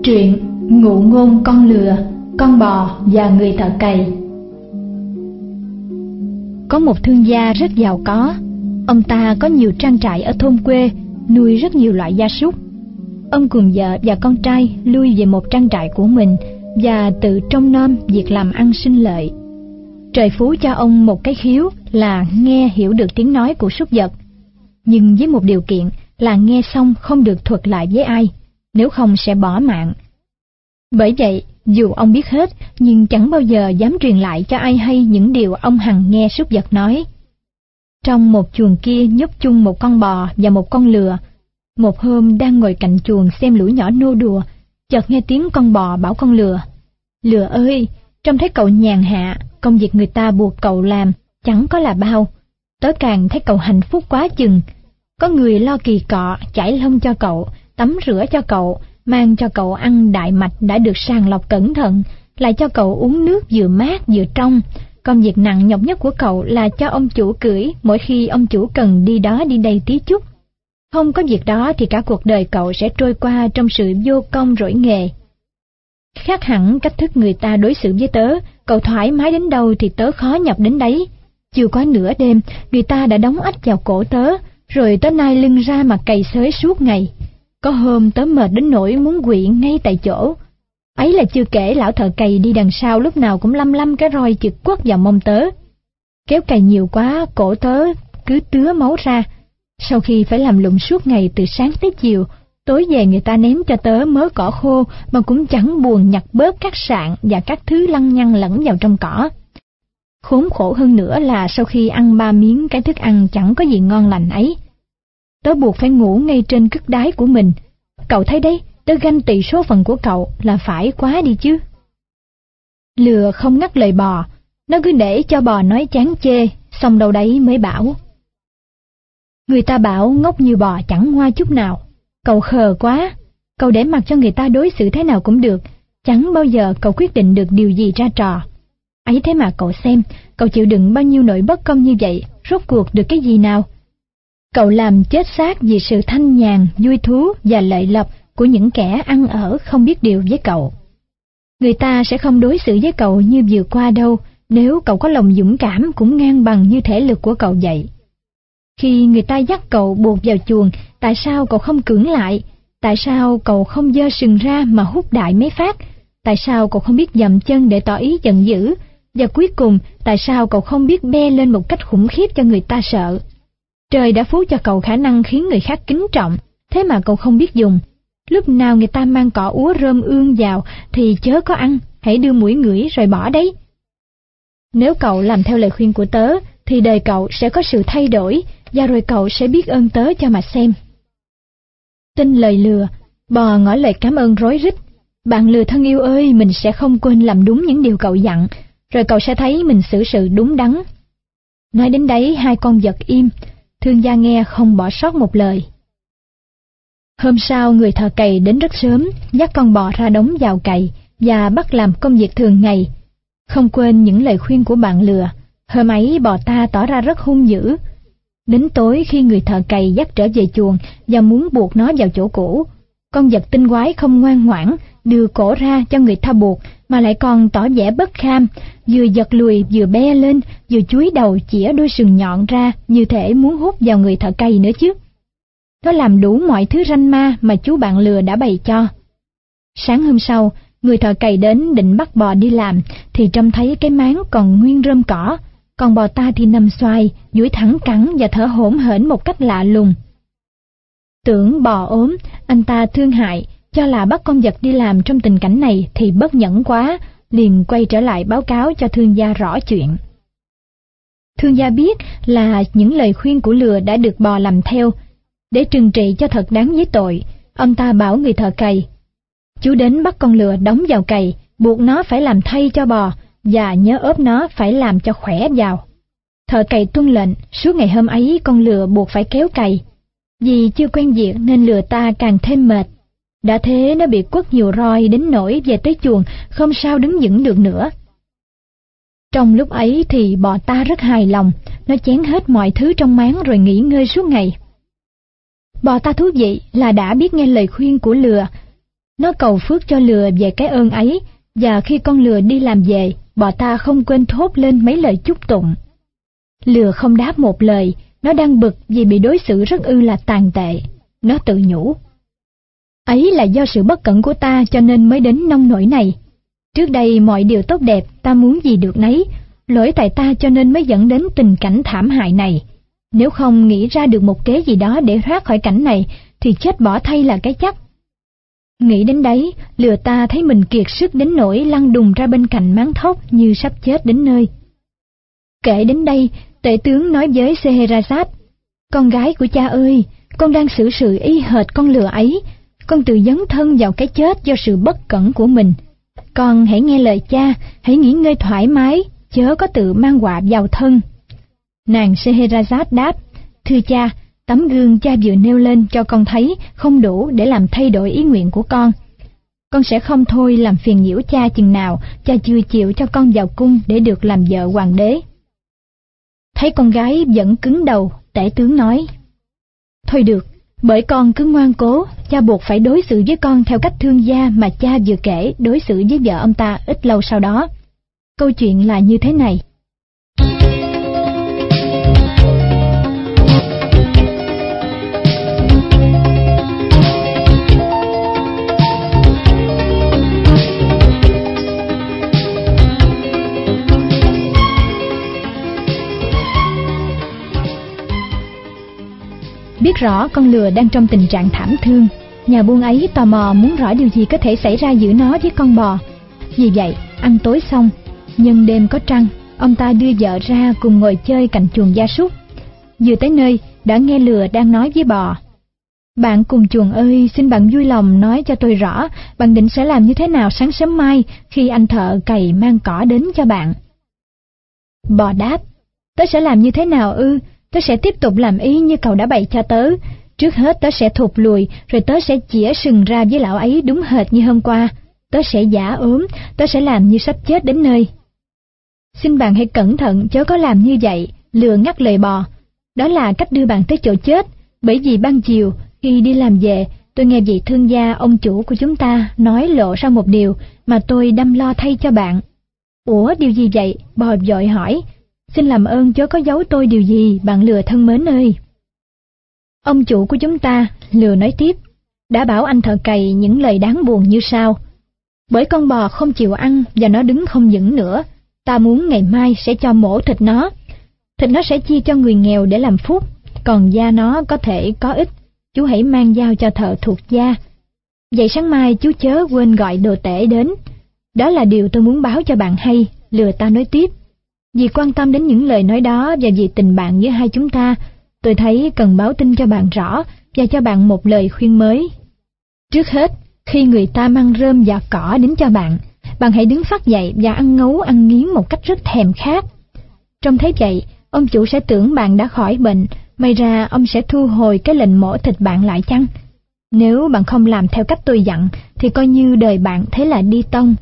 Truyện Ngụ ngôn con lừa, con bò và người thợ cày. Có một thương gia rất giàu có. Ông ta có nhiều trang trại ở thôn quê, nuôi rất nhiều loại gia súc. Ông cùng vợ và con trai lui về một trang trại của mình và tự trông nom việc làm ăn sinh lợi. Trời phú cho ông một cái khiếu là nghe hiểu được tiếng nói của súc vật, nhưng với một điều kiện là nghe xong không được thuật lại với ai, nếu không sẽ bỏ mạng. Bởi vậy, dù ông biết hết, nhưng chẳng bao giờ dám truyền lại cho ai hay những điều ông hằng nghe súc vật nói. Trong một chuồng kia nhốt chung một con bò và một con lừa. Một hôm đang ngồi cạnh chuồng xem lũ nhỏ nô đùa, chợt nghe tiếng con bò bảo con lừa: "Lừa ơi, trông thấy cậu nhàn hạ, công việc người ta buộc cậu làm chẳng có là bao. Tớ càng thấy cậu hạnh phúc quá chừng. Có người lo kỳ cọ, chải lông cho cậu, tắm rửa cho cậu, mang cho cậu ăn đại mạch đã được sàng lọc cẩn thận, lại cho cậu uống nước vừa mát vừa trong. Công việc nặng nhọc nhất của cậu là cho ông chủ cưỡi mỗi khi ông chủ cần đi đó đi đây tí chút. Không có việc đó thì cả cuộc đời cậu sẽ trôi qua trong sự vô công rỗi nghề. Khác hẳn cách thức người ta đối xử với tớ, cậu thoải mái đến đâu thì tớ khó nhọc đến đấy. Chưa có nửa đêm, người ta đã đóng ách vào cổ tớ, rồi tớ nai lưng ra mà cày xới suốt ngày. Có hôm tớ mệt đến nỗi muốn quỵ ngay tại chỗ. Ấy là chưa kể lão thợ cày đi đằng sau lúc nào cũng lăm lăm cái roi chực quất vào mông tớ. Kéo cày nhiều quá, cổ tớ cứ tứa máu ra. Sau khi phải làm lụng suốt ngày từ sáng tới chiều, tối về người ta ném cho tớ mớ cỏ khô mà cũng chẳng buồn nhặt bớt các sạn và các thứ lăng nhăng lẫn vào trong cỏ. Khốn khổ hơn nữa là sau khi ăn 3 miếng cái thức ăn chẳng có gì ngon lành ấy, tớ buộc phải ngủ ngay trên cất đái của mình. Cậu thấy đấy, tớ ganh tị số phận của cậu là phải quá đi chứ." Lừa không ngắt lời bò, nó cứ để cho bò nói chán chê, xong đâu đấy mới bảo: "Người ta bảo ngốc như bò chẳng ngoa chút nào. Cậu khờ quá, cậu để mặc cho người ta đối xử thế nào cũng được, chẳng bao giờ cậu quyết định được điều gì ra trò. Ấy thế mà cậu xem, cậu chịu đựng bao nhiêu nỗi bất công như vậy, rốt cuộc được cái gì nào? Cậu làm chết xác vì sự thanh nhàn, vui thú và lợi lộc của những kẻ ăn ở không biết điều với cậu. Người ta sẽ không đối xử với cậu như vừa qua đâu, nếu cậu có lòng dũng cảm cũng ngang bằng như thể lực của cậu vậy. Khi người ta dắt cậu buộc vào chuồng, tại sao cậu không cưỡng lại? Tại sao cậu không giơ sừng ra mà hút đại mấy phát? Tại sao cậu không biết dậm chân để tỏ ý giận dữ? Và cuối cùng, tại sao cậu không biết be lên một cách khủng khiếp cho người ta sợ? Trời đã phú cho cậu khả năng khiến người khác kính trọng, thế mà cậu không biết dùng. Lúc nào người ta mang cỏ úa rơm ương vào thì chớ có ăn, hãy đưa mũi ngửi rồi bỏ đấy. Nếu cậu làm theo lời khuyên của tớ, thì đời cậu sẽ có sự thay đổi, và rồi cậu sẽ biết ơn tớ cho mà xem." Tin lời lừa, bò ngỏ lời cảm ơn rối rít: "Bạn lừa thân yêu ơi, mình sẽ không quên làm đúng những điều cậu dặn, rồi cậu sẽ thấy mình xử sự đúng đắn." Nói đến đấy, hai con vật im, thương gia nghe không bỏ sót một lời. Hôm sau, người thợ cày đến rất sớm, dắt con bò ra đống vào cày và bắt làm công việc thường ngày. Không quên những lời khuyên của bạn lừa, hôm ấy bò ta tỏ ra rất hung dữ. Đến tối, khi người thợ cày dắt trở về chuồng và muốn buộc nó vào chỗ cũ, con vật tinh quái không ngoan ngoãn, đưa cổ ra cho người ta buộc, mà lại còn tỏ vẻ bất kham, vừa giật lùi vừa be lên, vừa chúi đầu chĩa đôi sừng nhọn ra như thể muốn hút vào người thợ cày nữa chứ. Nó làm đủ mọi thứ ranh ma mà chú bạn lừa đã bày cho. Sáng hôm sau, người thợ cày đến định bắt bò đi làm thì trông thấy cái máng còn nguyên rơm cỏ, còn bò ta thì nằm xoài, duỗi thẳng cẳng và thở hổn hển một cách lạ lùng. Tưởng bò ốm, anh ta thương hại, cho là bắt con vật đi làm trong tình cảnh này thì bất nhẫn quá, liền quay trở lại báo cáo cho thương gia rõ chuyện. Thương gia biết là những lời khuyên của lừa đã được bò làm theo. Để trừng trị cho thật đáng với tội, ông ta bảo người thợ cày: "Chú đến bắt con lừa đóng vào cày, buộc nó phải làm thay cho bò, và nhớ ốp nó phải làm cho khỏe vào." Thợ cày tuân lệnh, suốt ngày hôm ấy con lừa buộc phải kéo cày. Vì chưa quen việc nên lừa ta càng thêm mệt. Đã thế nó bị quất nhiều roi đến nỗi về tới chuồng không sao đứng vững được nữa. Trong lúc ấy thì bò ta rất hài lòng, nó chén hết mọi thứ trong máng rồi nghỉ ngơi suốt ngày. Bò ta thú vị là đã biết nghe lời khuyên của lừa. Nó cầu phước cho lừa về cái ơn ấy, và khi con lừa đi làm về, bò ta không quên thốt lên mấy lời chúc tụng. Lừa không đáp một lời, nó đang bực vì bị đối xử rất là tàn tệ. Nó tự nhủ: ấy là do sự bất cẩn của ta cho nên mới đến nông nỗi này. Trước đây mọi điều tốt đẹp ta muốn gì được nấy, lỗi tại ta cho nên mới dẫn đến tình cảnh thảm hại này. Nếu không nghĩ ra được một kế gì đó để thoát khỏi cảnh này, thì chết bỏ thay là cái chắc. Nghĩ đến đấy, lừa ta thấy mình kiệt sức đến nỗi lăn đùng ra bên cạnh máng thóc như sắp chết đến nơi. Kể đến đây, tể tướng nói với Scheherazade: con gái của cha ơi, con đang xử sự y hệt con lừa ấy, con tự dấn thân vào cái chết do sự bất cẩn của mình. Con hãy nghe lời cha, hãy nghỉ ngơi thoải mái, chớ có tự mang họa vào thân. Nàng Scheherazade đáp: thưa cha, tấm gương cha vừa nêu lên cho con thấy không đủ để làm thay đổi ý nguyện của con. Con sẽ không thôi làm phiền nhiễu cha chừng nào cha chưa chịu cho con vào cung để được làm vợ hoàng đế. Thấy con gái vẫn cứng đầu, tể tướng nói: thôi được, bởi con cứ ngoan cố, cha buộc phải đối xử với con theo cách thương gia mà cha vừa kể đối xử với vợ ông ta ít lâu sau đó. Câu chuyện là như thế này. Biết rõ con lừa đang trong tình trạng thảm thương, nhà buôn ấy tò mò muốn rõ điều gì có thể xảy ra giữa nó với con bò. Vì vậy, ăn tối xong, nhân đêm có trăng, ông ta đưa vợ ra cùng ngồi chơi cạnh chuồng gia súc. Vừa tới nơi, đã nghe lừa đang nói với bò: bạn cùng chuồng ơi, xin bạn vui lòng nói cho tôi rõ, bạn định sẽ làm như thế nào sáng sớm mai khi anh thợ cày mang cỏ đến cho bạn. Bò đáp: tớ sẽ làm như thế nào ư? Tớ sẽ tiếp tục làm y như cậu đã bày cho tớ. Trước hết tớ sẽ thụt lùi, rồi tớ sẽ chĩa sừng ra với lão ấy đúng hệt như hôm qua. Tớ sẽ giả ốm, tớ sẽ làm như sắp chết đến nơi. Xin bạn hãy cẩn thận chớ có làm như vậy, lừa ngắt lời bò. Đó là cách đưa bạn tới chỗ chết, bởi vì ban chiều, khi đi làm về, tôi nghe vị thương gia ông chủ của chúng ta nói lộ ra một điều mà tôi đâm lo thay cho bạn. Ủa, điều gì vậy? Bò vội hỏi. Xin làm ơn chớ có giấu tôi điều gì, bạn lừa thân mến ơi. Ông chủ của chúng ta, lừa nói tiếp, đã bảo anh thợ cày những lời đáng buồn như sau: bởi con bò không chịu ăn và nó đứng không vững nữa, ta muốn ngày mai sẽ cho mổ thịt nó. Thịt nó sẽ chia cho người nghèo để làm phúc, còn da nó có thể có ích, chú hãy mang giao cho thợ thuộc da. Vậy sáng mai chú chớ quên gọi đồ tể đến. Đó là điều tôi muốn báo cho bạn hay, lừa ta nói tiếp. Vì quan tâm đến những lời nói đó và vì tình bạn giữa hai chúng ta, tôi thấy cần báo tin cho bạn rõ và cho bạn một lời khuyên mới. Trước hết, khi người ta mang rơm và cỏ đến cho bạn, bạn hãy đứng phắt dậy và ăn ngấu ăn nghiến một cách rất thèm khát. Trông thấy vậy, ông chủ sẽ tưởng bạn đã khỏi bệnh, may ra ông sẽ thu hồi cái lệnh mổ thịt bạn lại chăng? Nếu bạn không làm theo cách tôi dặn, thì coi như đời bạn thế là đi tông.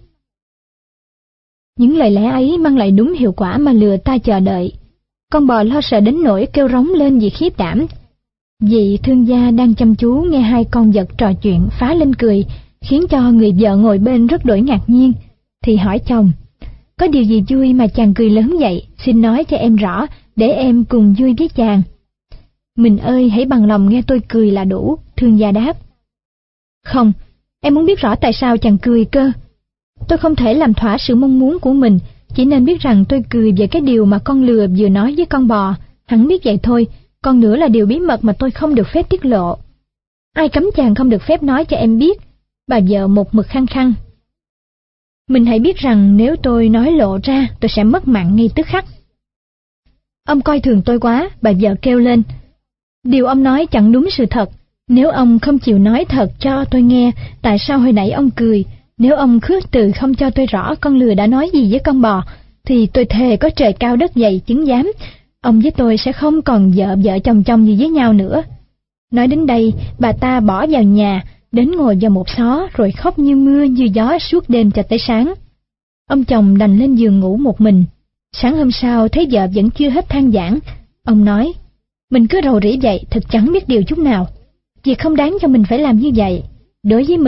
Những lời lẽ ấy mang lại đúng hiệu quả mà lừa ta chờ đợi. Con bò lo sợ đến nỗi kêu rống lên vì khiếp đảm. Vị thương gia đang chăm chú nghe hai con vật trò chuyện phá lên cười, khiến cho người vợ ngồi bên rất đổi ngạc nhiên, thì hỏi chồng: có điều gì vui mà chàng cười lớn vậy, xin nói cho em rõ, để em cùng vui với chàng. Mình ơi, hãy bằng lòng nghe tôi cười là đủ, thương gia đáp. Không, em muốn biết rõ tại sao chàng cười cơ. Tôi không thể làm thỏa sự mong muốn của mình, chỉ nên biết rằng tôi cười về cái điều mà con lừa vừa nói với con bò. Hắn biết vậy thôi, còn nữa là điều bí mật mà tôi không được phép tiết lộ. Ai cấm chàng không được phép nói cho em biết? Bà vợ một mực khăng khăng. Mình hãy biết rằng nếu tôi nói lộ ra, tôi sẽ mất mạng ngay tức khắc. Ông coi thường tôi quá, bà vợ kêu lên. Điều ông nói chẳng đúng sự thật. Nếu ông không chịu nói thật cho tôi nghe, tại sao hồi nãy ông cười? Nếu ông khước từ không cho tôi rõ con lừa đã nói gì với con bò, thì tôi thề có trời cao đất dày chứng giám, ông với tôi sẽ không còn vợ chồng gì với nhau nữa. Nói đến đây, bà ta bỏ vào nhà, đến ngồi vào một xó rồi khóc như mưa như gió suốt đêm cho tới sáng. Ông chồng đành lên giường ngủ một mình. Sáng hôm sau thấy vợ vẫn chưa hết than vãn, ông nói: mình cứ rầu rĩ vậy, thật chẳng biết điều chút nào. Việc không đáng cho mình phải làm như vậy. Đối với mình,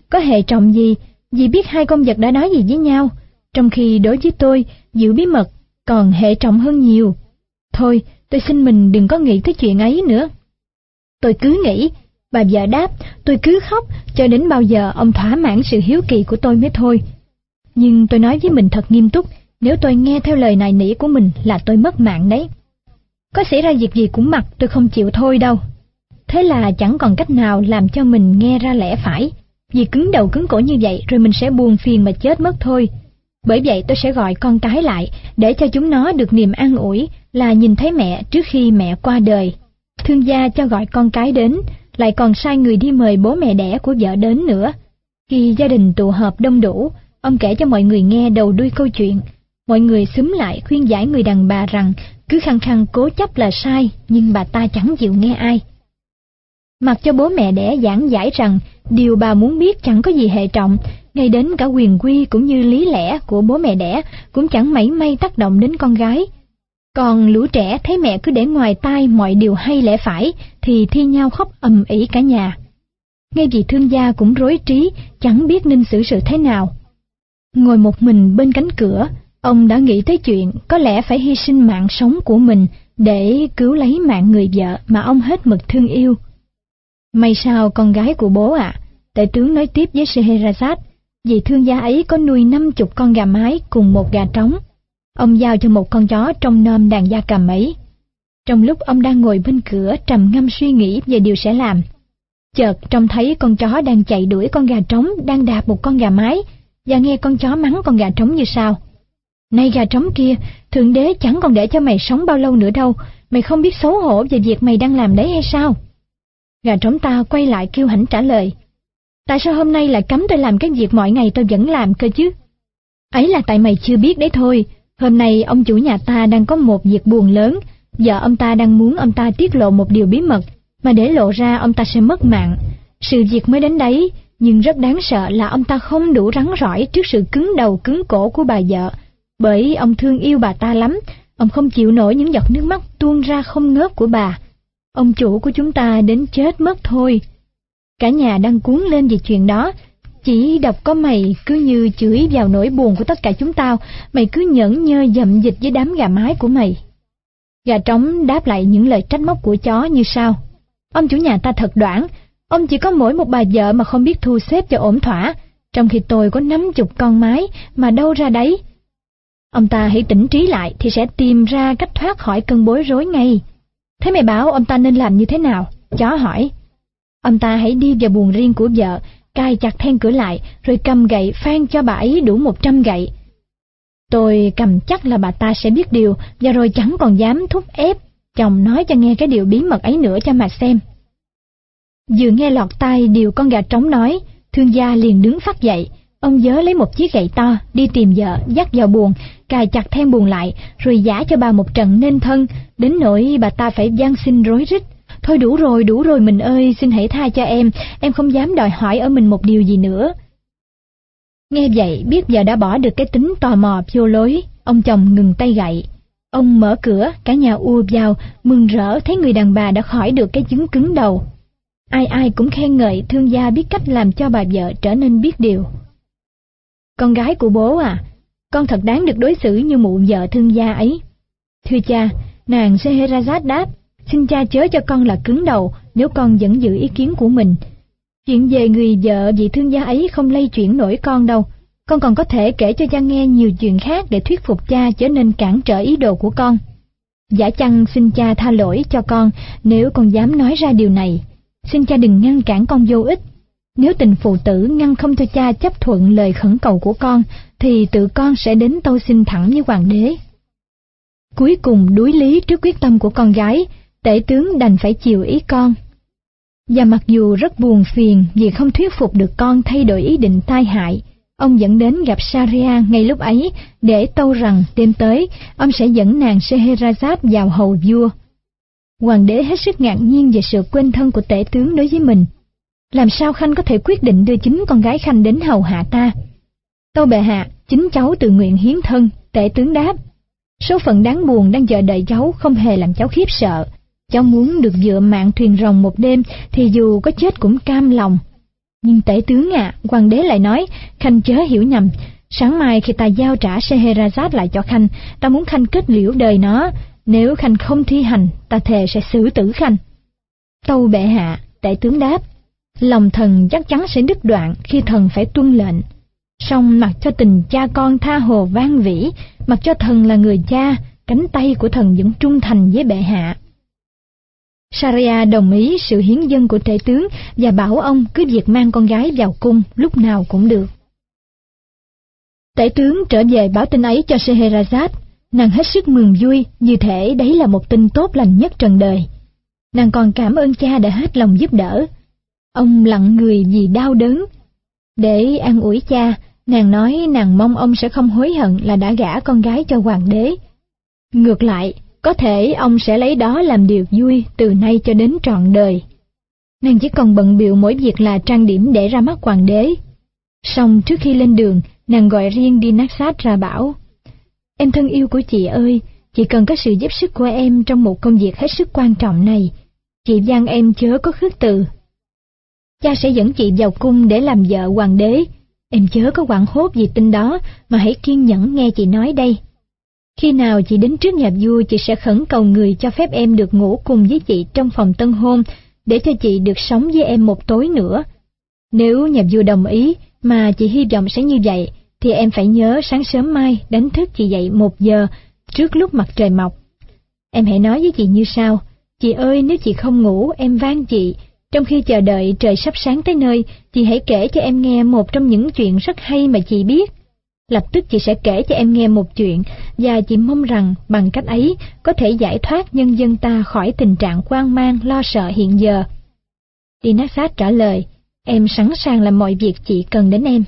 có hệ trọng gì, dì biết hai con vật đã nói gì với nhau, trong khi đối với tôi, giữ bí mật còn hệ trọng hơn nhiều. Thôi, tôi xin mình đừng có nghĩ tới chuyện ấy nữa. Tôi cứ nghĩ, bà vợ đáp, tôi cứ khóc, cho đến bao giờ ông thỏa mãn sự hiếu kỳ của tôi mới thôi. Nhưng tôi nói với mình thật nghiêm túc, nếu tôi nghe theo lời nài nỉ của mình là tôi mất mạng đấy. Có xảy ra việc gì cũng mặc, tôi không chịu thôi đâu. Thế là chẳng còn cách nào làm cho mình nghe ra lẽ phải. Vì cứng đầu cứng cổ như vậy rồi mình sẽ buồn phiền mà chết mất thôi. Bởi vậy tôi sẽ gọi con cái lại, để cho chúng nó được niềm an ủi là nhìn thấy mẹ trước khi mẹ qua đời. Thương gia cho gọi con cái đến, lại còn sai người đi mời bố mẹ đẻ của vợ đến nữa. Khi gia đình tụ họp đông đủ, ông kể cho mọi người nghe đầu đuôi câu chuyện. Mọi người xúm lại khuyên giải người đàn bà rằng cứ khăng khăng cố chấp là sai, nhưng bà ta chẳng chịu nghe ai. Mặc cho bố mẹ đẻ giảng giải rằng điều bà muốn biết chẳng có gì hệ trọng, ngay đến cả quyền quy cũng như lý lẽ của bố mẹ đẻ cũng chẳng mảy may tác động đến con gái. Còn lũ trẻ thấy mẹ cứ để ngoài tai mọi điều hay lẽ phải thì thi nhau khóc ầm ĩ cả nhà. Ngay vị thương gia cũng rối trí, chẳng biết nên xử sự thế nào. Ngồi một mình bên cánh cửa, ông đã nghĩ tới chuyện có lẽ phải hy sinh mạng sống của mình để cứu lấy mạng người vợ mà ông hết mực thương yêu. May sao con gái của bố ạ, tể tướng nói tiếp với Scheherazade, vì thương gia ấy có nuôi 50 con gà mái cùng một gà trống. Ông giao cho một con chó trông nom đàn gia cầm ấy. Trong lúc ông đang ngồi bên cửa trầm ngâm suy nghĩ về điều sẽ làm, chợt trông thấy con chó đang chạy đuổi con gà trống đang đạp một con gà mái, và nghe con chó mắng con gà trống như sau: "Này gà trống kia, Thượng Đế chẳng còn để cho mày sống bao lâu nữa đâu, mày không biết xấu hổ về việc mày đang làm đấy hay sao?" Gà trống ta quay lại kiêu hãnh trả lời: "Tại sao hôm nay lại cấm tôi làm cái việc mọi ngày tôi vẫn làm cơ chứ?" "Ấy là tại mày chưa biết đấy thôi. Hôm nay ông chủ nhà ta đang có một việc buồn lớn, vợ ông ta đang muốn ông ta tiết lộ một điều bí mật, mà để lộ ra ông ta sẽ mất mạng. Sự việc mới đến đấy, nhưng rất đáng sợ là ông ta không đủ rắn rỏi trước sự cứng đầu cứng cổ của bà vợ, bởi ông thương yêu bà ta lắm, ông không chịu nổi những giọt nước mắt tuôn ra không ngớt của bà. Ông chủ của chúng ta đến chết mất thôi." Cả nhà đang cuống lên vì chuyện đó, chỉ đọc có mày cứ như chửi vào nỗi buồn của tất cả chúng tao, mày cứ nhẫn nhơ dậm dịch với đám gà mái của mày. Gà trống đáp lại những lời trách móc của chó như sau: "Ông chủ nhà ta thật đoản, ông chỉ có mỗi một bà vợ mà không biết thu xếp cho ổn thỏa, trong khi tôi có 50 con mái mà đâu ra đấy. Ông ta hãy tỉnh trí lại thì sẽ tìm ra cách thoát khỏi cơn bối rối ngay. Thế mày bảo ông ta nên làm như thế nào?" Chó hỏi. "Ông ta hãy đi vào buồng riêng của vợ, cài chặt then cửa lại, rồi cầm gậy phan cho bà ấy đủ 100 gậy. Tôi cầm chắc là bà ta sẽ biết điều, và rồi chẳng còn dám thúc ép chồng nói cho nghe cái điều bí mật ấy nữa cho mà xem." Vừa nghe lọt tai điều con gà trống nói, thương gia liền đứng phắt dậy. Ông vớ lấy một chiếc gậy to, đi tìm vợ, dắt vào buồng, cài chặt then buồng lại, rồi giã cho bà một trận nên thân, đến nỗi bà ta phải van xin rối rít: "Thôi đủ rồi mình ơi, xin hãy tha cho em không dám đòi hỏi ở mình một điều gì nữa." Nghe vậy, biết vợ đã bỏ được cái tính tò mò vô lối, ông chồng ngừng tay gậy. Ông mở cửa, cả nhà ùa vào, mừng rỡ thấy người đàn bà đã khỏi được cái chứng cứng đầu. Ai ai cũng khen ngợi thương gia biết cách làm cho bà vợ trở nên biết điều. "Con gái của bố à, con thật đáng được đối xử như mụ vợ thương gia ấy." "Thưa cha," nàng Scheherazade đáp, "xin cha chớ cho con là cứng đầu nếu con vẫn giữ ý kiến của mình. Chuyện về người vợ vị thương gia ấy không lay chuyển nổi con đâu. Con còn có thể kể cho cha nghe nhiều chuyện khác để thuyết phục cha trở nên cản trở ý đồ của con. Giả chăng xin cha tha lỗi cho con nếu con dám nói ra điều này. Xin cha đừng ngăn cản con vô ích. Nếu tình phụ tử ngăn không cho cha chấp thuận lời khẩn cầu của con, thì tự con sẽ đến tâu xin thẳng với hoàng đế." Cuối cùng đuối lý trước quyết tâm của con gái, tể tướng đành phải chiều ý con. Và mặc dù rất buồn phiền vì không thuyết phục được con thay đổi ý định tai hại, ông dẫn đến gặp Saria ngay lúc ấy để tâu rằng đêm tới ông sẽ dẫn nàng Scheherazade vào hầu vua. Hoàng đế hết sức ngạc nhiên về sự quên thân của tể tướng đối với mình. Làm sao Khanh có thể quyết định đưa chính con gái Khanh đến hầu hạ ta? "Tâu bệ hạ, chính cháu tự nguyện hiến thân," tể tướng đáp. "Số phận đáng buồn đang chờ đợi cháu không hề làm cháu khiếp sợ. Cháu muốn được dựa mạng thuyền rồng một đêm thì dù có chết cũng cam lòng. Nhưng tể tướng hoàng đế lại nói, khanh chớ hiểu nhầm. Sáng mai khi ta giao trả Scheherazade lại cho khanh, ta muốn khanh kết liễu đời nó. Nếu khanh không thi hành, ta thề sẽ xử tử khanh. Tâu bệ hạ, tể tướng đáp, lòng thần chắc chắn sẽ đứt đoạn khi thần phải tuân lệnh. Song mặc cho tình cha con tha hồ vang vĩ, mặc cho thần là người cha, cánh tay của thần vẫn trung thành với bệ hạ. Shahryar đồng ý sự hiến dâng của tể tướng và bảo ông cứ việc mang con gái vào cung lúc nào cũng được. Tể tướng trở về báo tin ấy cho Scheherazade. Nàng hết sức mừng vui, như thể đấy là một tin tốt lành nhất trần đời. Nàng còn cảm ơn cha đã hết lòng giúp đỡ. Ông lặng người vì đau đớn. Để an ủi cha, nàng nói nàng mong ông sẽ không hối hận là đã gả con gái cho hoàng đế. Ngược lại, có thể ông sẽ lấy đó làm điều vui từ nay cho đến trọn đời. Nàng chỉ còn bận bịu mỗi việc là trang điểm để ra mắt hoàng đế. Song trước khi lên đường, nàng gọi riêng Dinarsad ra bảo: Em thân yêu của chị ơi, chị cần có sự giúp sức của em trong một công việc hết sức quan trọng này. Chị van em chớ có khước từ. Cha sẽ dẫn chị vào cung để làm vợ hoàng đế. Em chớ có hoảng hốt vì tin đó, mà hãy kiên nhẫn nghe chị nói đây. Khi nào chị đến trước nhà vua, chị sẽ khẩn cầu người cho phép em được ngủ cùng với chị trong phòng tân hôn, để cho chị được sống với em một tối nữa. Nếu nhà vua đồng ý, mà chị hy vọng sẽ như vậy, thì em phải nhớ sáng sớm mai đánh thức chị dậy 1 giờ trước lúc mặt trời mọc. Em hãy nói với chị như sau: Chị ơi, nếu chị không ngủ, em van chị, trong khi chờ đợi trời sắp sáng tới nơi, chị hãy kể cho em nghe một trong những chuyện rất hay mà chị biết. Lập tức chị sẽ kể cho em nghe một chuyện, và chị mong rằng bằng cách ấy có thể giải thoát nhân dân ta khỏi tình trạng hoang mang lo sợ hiện giờ. Dinarsad trả lời: Em sẵn sàng làm mọi việc chị cần đến em.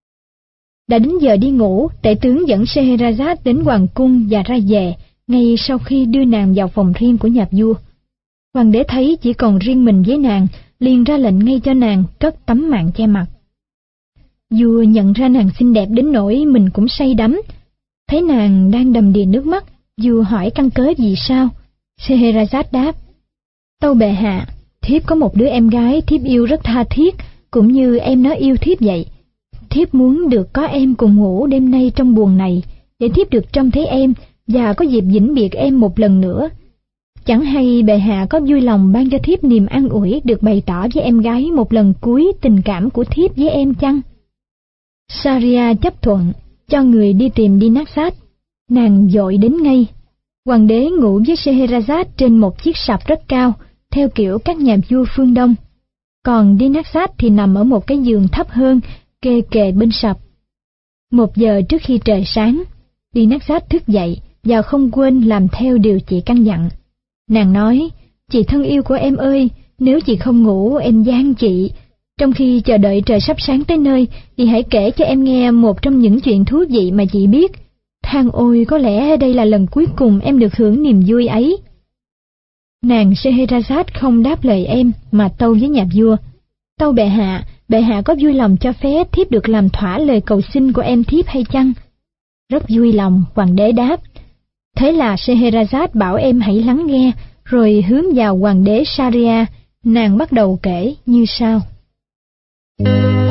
Đã đến giờ đi ngủ, tể tướng dẫn Scheherazade đến hoàng cung và ra về, ngay sau khi đưa nàng vào phòng riêng của nhà vua. Hoàng đế thấy chỉ còn riêng mình với nàng, liền ra lệnh ngay cho nàng cất tấm màn che mặt. Vua nhận ra nàng xinh đẹp đến nỗi mình cũng say đắm. Thấy nàng đang đầm đìa nước mắt, vua hỏi căn cớ vì sao. Scheherazade đáp: Tâu bệ hạ, thiếp có một đứa em gái thiếp yêu rất tha thiết, cũng như em nó yêu thiếp vậy. Thiếp muốn được có em cùng ngủ đêm nay trong buồng này, để thiếp được trông thấy em và có dịp vĩnh biệt em một lần nữa. Chẳng hay bệ hạ có vui lòng ban cho thiếp niềm an ủi được bày tỏ với em gái một lần cuối tình cảm của thiếp với em chăng? Shahryar chấp thuận, cho người đi tìm Dinarsad. Nàng vội đến ngay. Hoàng đế ngủ với Scheherazade trên một chiếc sạp rất cao, theo kiểu các nhà vua phương Đông. Còn Dinarsad thì nằm ở một cái giường thấp hơn, kê kề bên sập. 1 giờ trước khi trời sáng, Dinarsad thức dậy và không quên làm theo điều chị căn dặn. Nàng nói: Chị thân yêu của em ơi, nếu chị không ngủ, em van chị, trong khi chờ đợi trời sắp sáng tới nơi, chị hãy kể cho em nghe một trong những chuyện thú vị mà chị biết. Than ôi, có lẽ đây là lần cuối cùng em được hưởng niềm vui ấy. Nàng Scheherazade không đáp lời em, mà tâu với nhà vua: Tâu bệ hạ có vui lòng cho phép thiếp được làm thỏa lời cầu xin của em thiếp hay chăng? Rất vui lòng, hoàng đế đáp. Thế là Scheherazade bảo em hãy lắng nghe, rồi hướng vào hoàng đế Shahryar. Nàng bắt đầu kể như sau.